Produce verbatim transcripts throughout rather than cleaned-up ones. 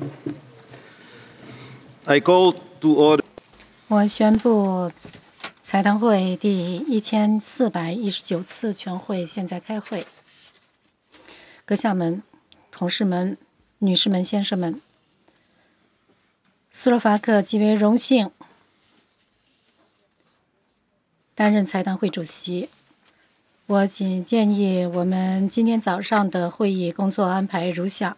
I call to order. 我宣布财谈会第一千四百一十九次全会现在开会。阁下们、同事们、女士们、先生们，斯洛伐克极为荣幸担任财谈会主席。我仅建议我们今天早上的会议工作安排如下：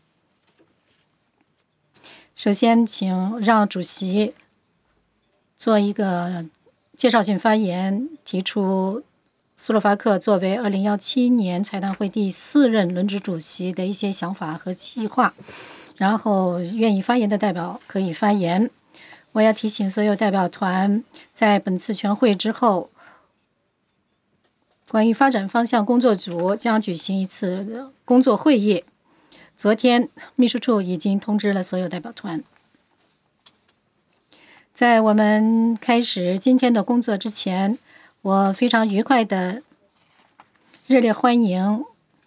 首先，请让主席做一个介绍性发言，提出斯洛伐克作为二零一七年财谈会第四任轮值主席的一些想法和计划。然后，愿意发言的代表可以发言。我要提醒所有代表团，在本次全会之后，关于发展方向工作组将举行一次工作会议。昨天，秘书处已经通知了所有代表团。在我们开始今天的工作之前，我非常愉快地热烈欢迎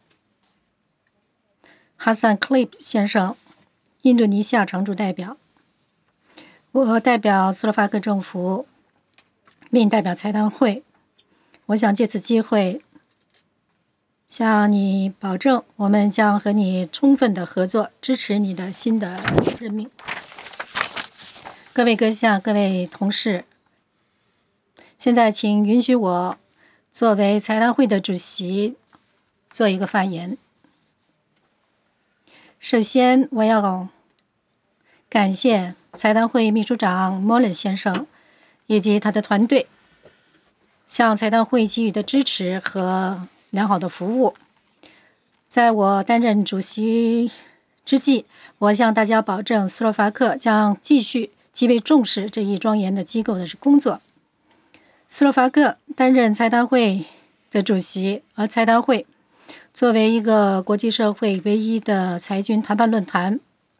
哈桑·克利普先生，印度尼西亚常驻代表。我代表斯洛伐克政府，并代表财谈会。我想借此机会向你保证，我们将和你充分的合作，支持你的新的任命。各位阁下、各位同事，现在请允许我作为财谈会的主席做一个发言。首先，我要感谢财谈会秘书长莫伦先生以及他的团队向财谈会给予的支持和良好的服务。在我担任主席之际，我向大家保证，斯洛伐克将继续极为重视这一庄严的机构的工作。斯洛伐克担任财谈会的主席，而财谈会作为一个国际社会唯一的裁军谈判论坛，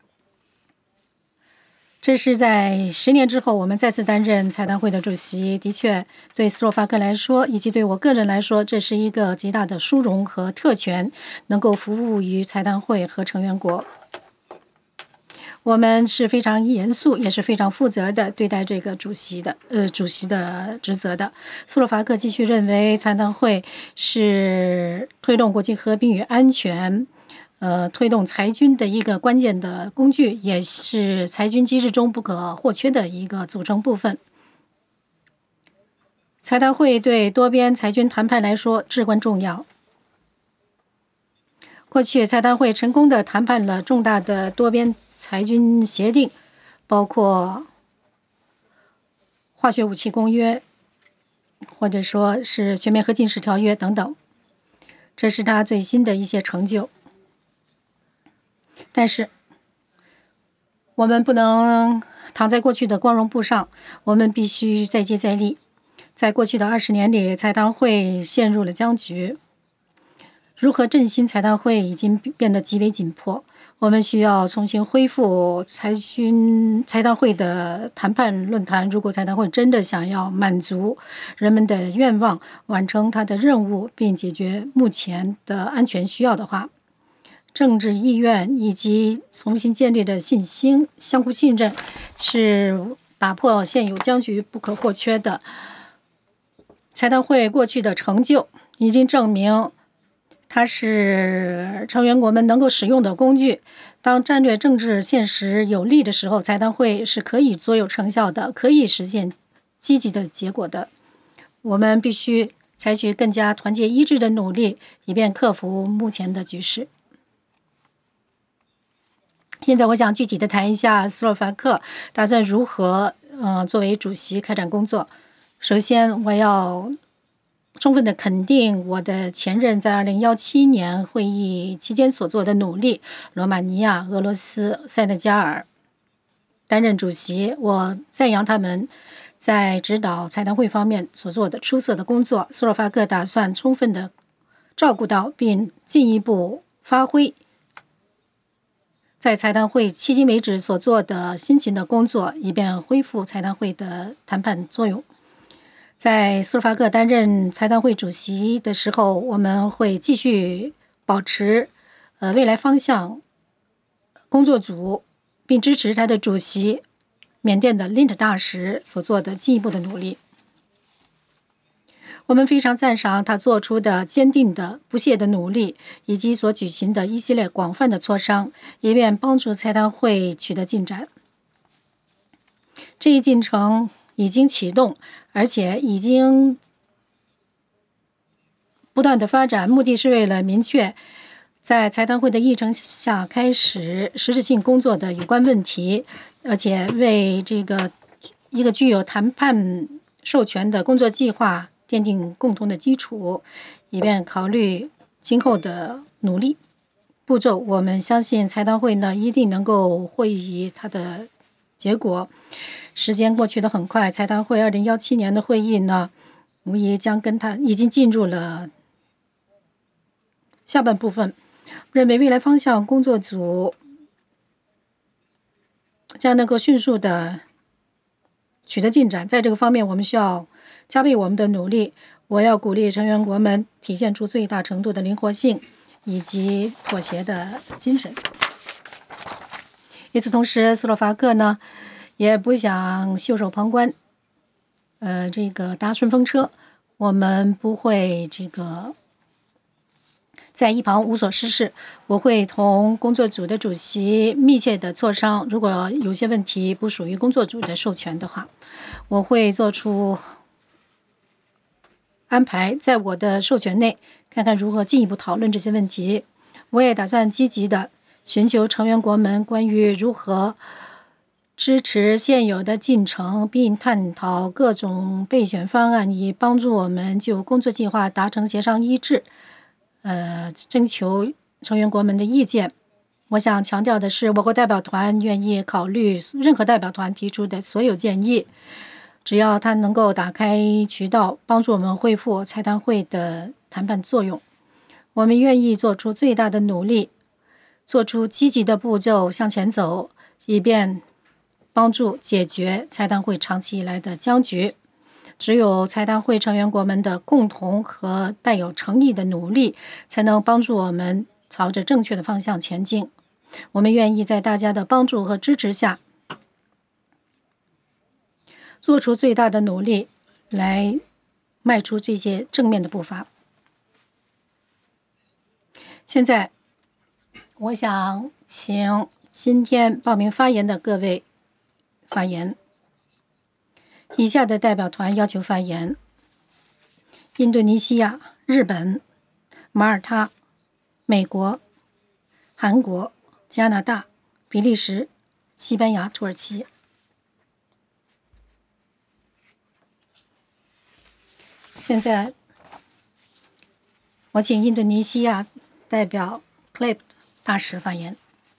这是在十年之后我们再次担任财谈会的主席。的确，对斯洛伐克来说，以及对我个人来说，这是一个极大的殊荣和特权，能够服务于财谈会和成员国。我们是非常严肃，也是非常负责的对待这个主席的呃主席的职责的。斯洛伐克继续认为，财谈会是推动国际和平与安全。呃，推动裁军的一个关键的工具，也是裁军机制中不可或缺的一个组成部分。财谈会对多边裁军谈判来说至关重要。过去，财谈会成功地谈判了重大的多边裁军协定，包括化学武器公约，或者说是全面核禁使条约等等。这是他最新的一些成就。但是，我们不能躺在过去的光荣簿上，我们必须再接再厉。在过去的二十年里，财谈会陷入了僵局。如何振兴财谈会已经变得极为紧迫。我们需要重新恢复财军财谈会的谈判论坛。如果财谈会真的想要满足人们的愿望，完成它的任务，并解决目前的安全需要的话，政治意愿以及重新建立的信心、相互信任是打破现有僵局不可或缺的。财谈会过去的成就已经证明，它是成员国们能够使用的工具。当战略政治现实有利的时候，财谈会是可以卓有成效的，可以实现积极的结果的。我们必须采取更加团结一致的努力，以便克服目前的局势。现在我想具体的谈一下斯洛伐克打算如何呃作为主席开展工作。首先，我要充分的肯定我的前任在二零一七年会议期间所做的努力。罗马尼亚、俄罗斯、塞内加尔担任主席，我赞扬他们在指导财谈会方面所做的出色的工作。斯洛伐克打算充分的照顾到并进一步发挥在财谈会迄今为止所做的辛勤的工作，以便恢复财谈会的谈判作用。在斯洛伐克担任财谈会主席的时候，我们会继续保持呃未来方向工作组并支持他的主席缅甸的林特大使所做的进一步的努力。我们非常赞赏他做出的坚定的、不懈的努力，以及所举行的一系列广泛的磋商，以便帮助财谈会取得进展。这一进程已经启动，而且已经不断的发展，目的是为了明确在财谈会的议程下开始实质性工作的有关问题，而且为这个一个具有谈判授权的工作计划奠定共同的基础，以便考虑今后的努力步骤。我们相信财谈会呢一定能够会议它的结果。时间过去得很快，财谈会二零一七年的会议呢，无疑将跟它已经进入了下半部分。认为未来方向工作组将能够迅速的取得进展，在这个方面我们需要加倍我们的努力。我要鼓励成员国们体现出最大程度的灵活性以及妥协的精神。与此同时，斯洛伐克呢也不想袖手旁观，呃，这个搭顺风车。我们不会这个在一旁无所事事。我会同工作组的主席密切的磋商，如果有些问题不属于工作组的授权的话，我会做出安排，在我的授权内，看看如何进一步讨论这些问题。我也打算积极的寻求成员国们关于如何支持现有的进程，并探讨各种备选方案，以帮助我们就工作计划达成协商一致。呃，征求成员国们的意见。我想强调的是，我国代表团愿意考虑任何代表团提出的所有建议，只要它能够打开渠道，帮助我们恢复财谈会的谈判作用。我们愿意做出最大的努力，做出积极的步骤向前走，以便帮助解决财谈会长期以来的僵局。只有财谈会成员国们的共同和带有诚意的努力，才能帮助我们朝着正确的方向前进。我们愿意在大家的帮助和支持下，做出最大的努力，来迈出这些正面的步伐。现在，我想请今天报名发言的各位发言。以下的代表团要求发言：印度尼西亚、日本、马耳他、美国、韩国、加拿大、比利时、西班牙、土耳其。现在，我请印度尼西亚代表 Clip 大使发言。